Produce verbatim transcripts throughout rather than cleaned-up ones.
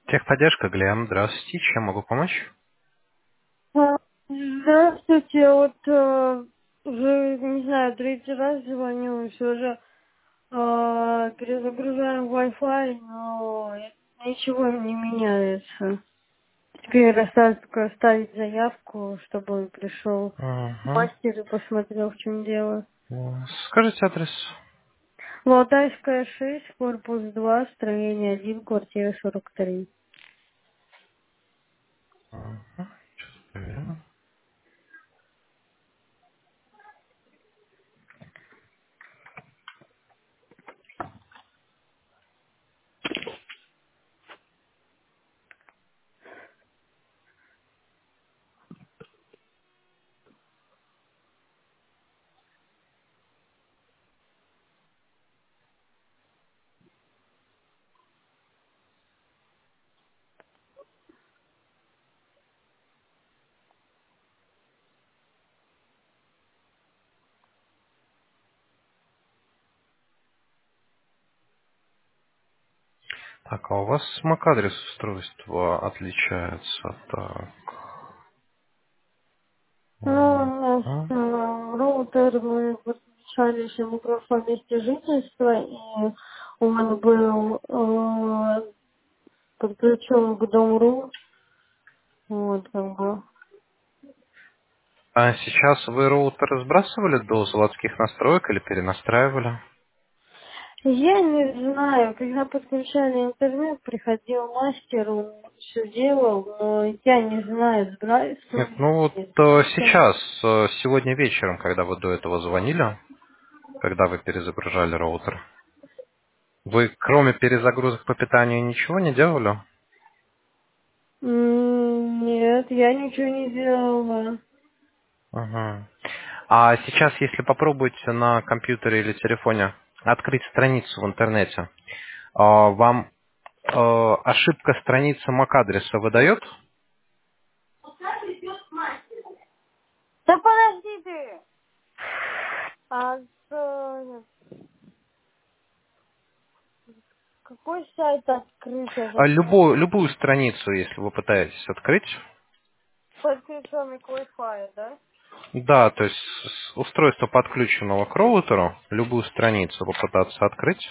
Техподдержка, Глем. Здравствуйте. Чем могу помочь? А, Здравствуйте, вот э, уже, не знаю, третий раз звоню, все же э, перезагружаем Wi-Fi, но ничего не меняется. Теперь осталось только оставить заявку, чтобы он пришел Угу. мастер и посмотрел, в чем дело. Скажите адрес. Валтайская шесть, корпус два, строение один, квартира сорок три. Проверим. Так, а у вас MAC-адрес устройства отличается. Так. Ну, у нас Мгм. э, роутер, мы подключались ему просто месте жительства, и он был э, подключен к Дом.ру. Вот, как бы. А сейчас вы роутер сбрасывали до заводских настроек или перенастраивали? Я не знаю, когда подключали интернет, приходил мастер, он все делал, но я не знаю, Нет, сбрасывали ну вот или э, нет. сейчас, э, сегодня вечером, когда вы до этого звонили, когда вы перезагружали роутер, вы кроме перезагрузок по питанию ничего не делали? М, Нет, я ничего не делала. Ага. А сейчас, если попробуете на компьютере или телефоне открыть страницу в интернете, а, вам э, ошибка страницы MAC-адреса выдает? Да подожди ты! А с, какой сайт открыть А этот? любую, любую страницу, если вы пытаетесь открыть. Подключенный к Wi-Fi, да? Да, то есть с устройства, подключенного к роутеру, любую страницу попытаться открыть.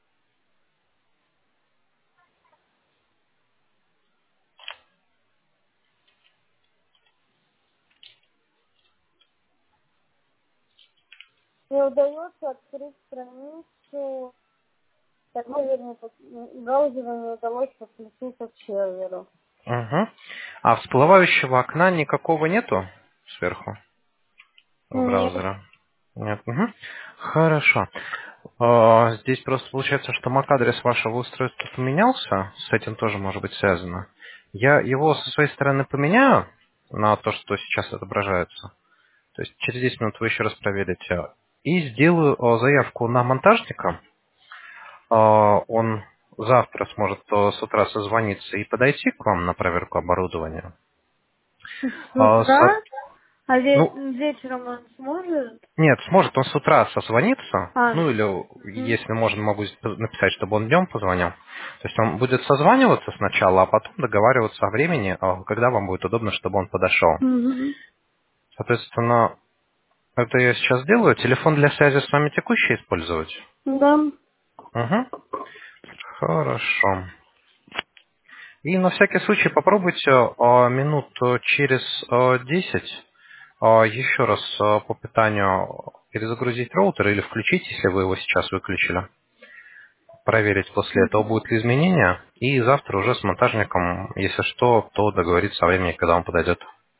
Не удается открыть страницу, так, ну, вернее, под- браузеру не удалось подключиться к серверу. Угу. А всплывающего окна никакого нету сверху в Нет. браузере? Нет. Мгм. Хорошо. А, Здесь просто получается, что MAC-адрес вашего устройства поменялся. С этим тоже может быть связано. Я его со своей стороны поменяю на то, что сейчас отображается. То есть через десять минут вы еще раз проверите. И сделаю а, заявку на монтажника. А, Он завтра сможет а, с утра созвониться и подойти к вам на проверку оборудования. С А, со- утра? А ве- Ну, вечером он сможет? нет, сможет он с утра созвониться, А, ну или, мгм. если можно, могу написать, чтобы он днем позвонил. То есть он будет созваниваться сначала, а потом договариваться о времени, а, когда вам будет удобно, чтобы он подошел. Мгм. Соответственно, это я сейчас делаю. Телефон для связи с вами текущий использовать? Да. Угу. Хорошо. И на всякий случай попробуйте а, минут э, через а, десять а, еще раз а, по питанию перезагрузить роутер или включить, если вы его сейчас выключили. Проверить после этого, Мгм. будут ли изменения. И завтра уже с монтажником, если что, то договориться о времени, когда он подойдет.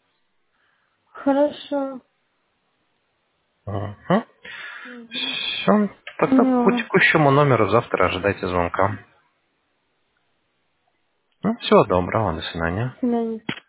Хорошо. Угу. Мгм. Все. Тогда по Поняла. текущему номеру завтра ожидайте звонка. Ну, всего доброго. До свидания. До свидания.